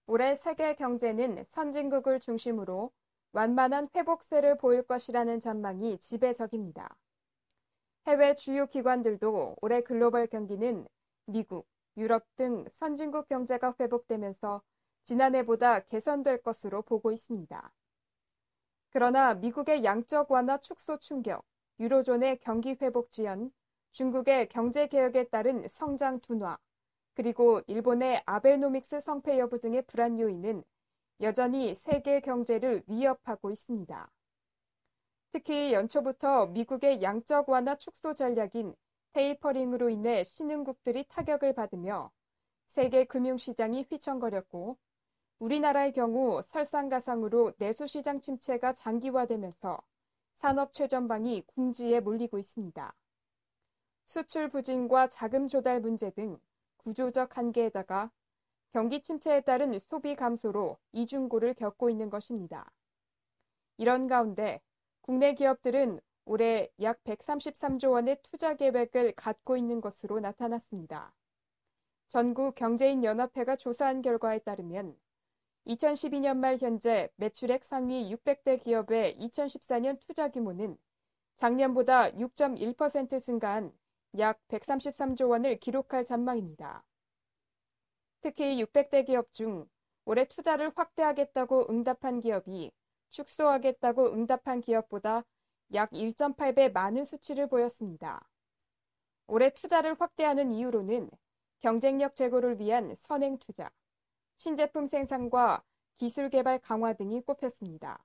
올해 세계 경제는 선진국을 중심으로 완만한 회복세를 보일 것이라는 전망이 지배적입니다. 해외 주요 기관들도 올해 글로벌 경기는 미국, 유럽 등 선진국 경제가 회복되면서 지난해보다 개선될 것으로 보고 있습니다. 그러나 미국의 양적 완화 축소 충격, 유로존의 경기 회복 지연, 중국의 경제 개혁에 따른 성장 둔화, 그리고 일본의 아베노믹스 성패 여부 등의 불안 요인은 여전히 세계 경제를 위협하고 있습니다. 특히 연초부터 미국의 양적 완화 축소 전략인 테이퍼링으로 인해 신흥국들이 타격을 받으며 세계 금융시장이 휘청거렸고, 우리나라의 경우 설상가상으로 내수시장 침체가 장기화되면서 산업 최전방이 궁지에 몰리고 있습니다. 수출 부진과 자금 조달 문제 등 구조적 한계에다가 경기 침체에 따른 소비 감소로 이중고를 겪고 있는 것입니다. 이런 가운데 국내 기업들은 올해 약 133조 원의 투자 계획을 갖고 있는 것으로 나타났습니다. 전국경제인연합회가 조사한 결과에 따르면 2012년 말 현재 매출액 상위 600대 기업의 2014년 투자 규모는 작년보다 6.1% 증가한 약 133조 원을 기록할 전망입니다. 특히 600대 기업 중 올해 투자를 확대하겠다고 응답한 기업이 축소하겠다고 응답한 기업보다 약 1.8배 많은 수치를 보였습니다. 올해 투자를 확대하는 이유로는 경쟁력 제고를 위한 선행 투자, 신제품 생산과 기술 개발 강화 등이 꼽혔습니다.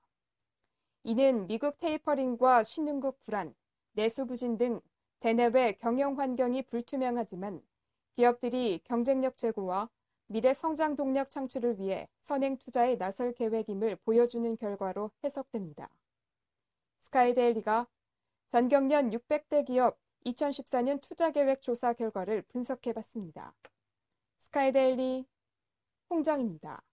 이는 미국 테이퍼링과 신흥국 불안, 내수 부진 등 대내외 경영 환경이 불투명하지만 기업들이 경쟁력 제고와 미래 성장 동력 창출을 위해 선행 투자에 나설 계획임을 보여주는 결과로 해석됩니다. 스카이데일리가 전경련 600대 기업 2014년 투자 계획 조사 결과를 분석해봤습니다. 스카이데일리 홍정입니다.